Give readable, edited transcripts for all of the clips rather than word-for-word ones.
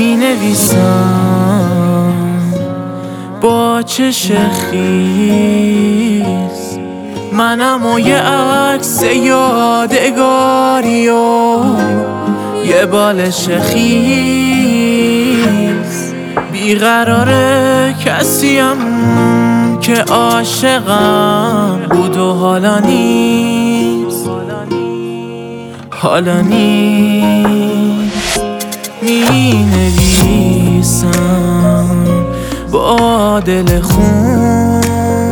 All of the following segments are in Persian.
می نویسم با چش خیز، منم و یه عکس یادگاری و یه بالش خیز. بیقراره کسیم که عاشقم بود و حالا نیست، حالا نیست. می نویسم با دل خون،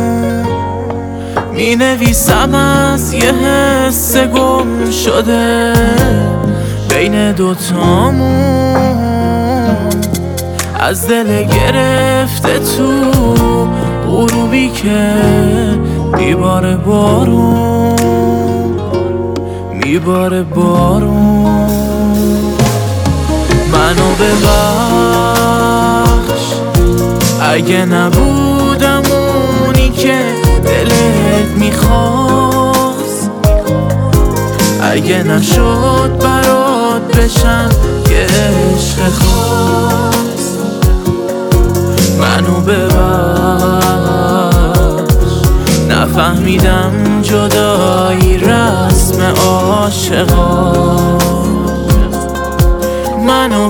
می نویسم از یه حس گم شده بین دوتامون، از دل گرفته تو غروبی که میباره بارون، میباره بارون. منو ببخش اگه نبودم اونی که دلت میخواست، اگه نشد برات بشم یه عشق خاص. منو ببخش نفهمیدم جدایی رسم عاشقا. منو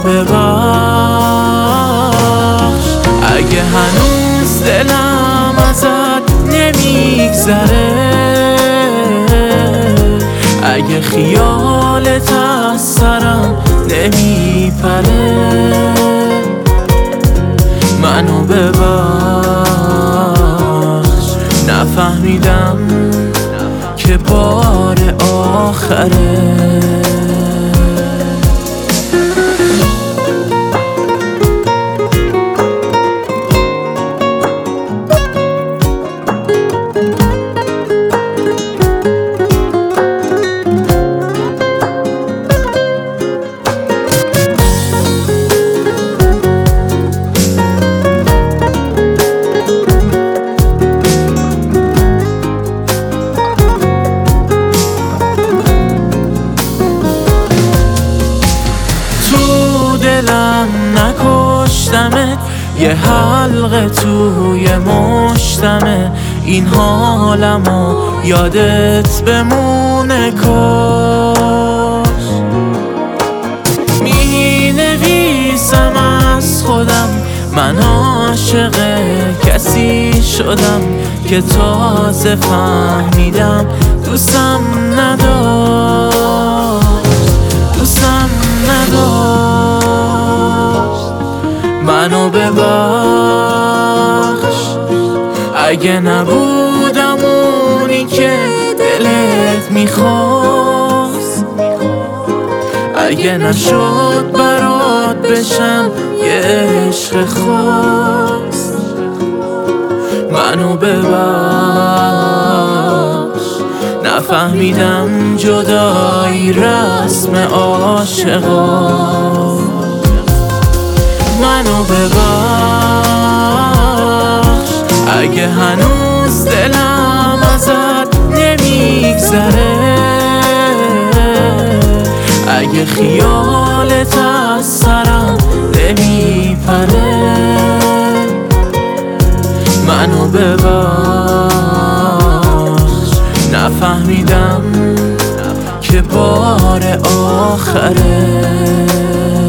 ببخش اگه هنوز دلم ازت نمیگذره، اگه خیالت از سرم نمیپره. منو ببخش نفهمیدم که بار آخره. نکشتمت، یه حلقه توی مشتمه، این حالمو یادت بمونه کاش. می نویسم از خودم من عاشق کسی شدم که تازه فهمیدم دوستم نداشت، دوستم نداشت. منو ببخش اگه نبودم اونی که دلت میخواست، اگه نشد برات بشم یه عشق خاص. منو ببخش نفهمیدم جدایی رسم عاشقا. منو ببخش اگه هنوز دلم ازت نمیگذره، اگه خیالت از سرم نمیپره. منو ببخش نفهمیدم که بار آخره.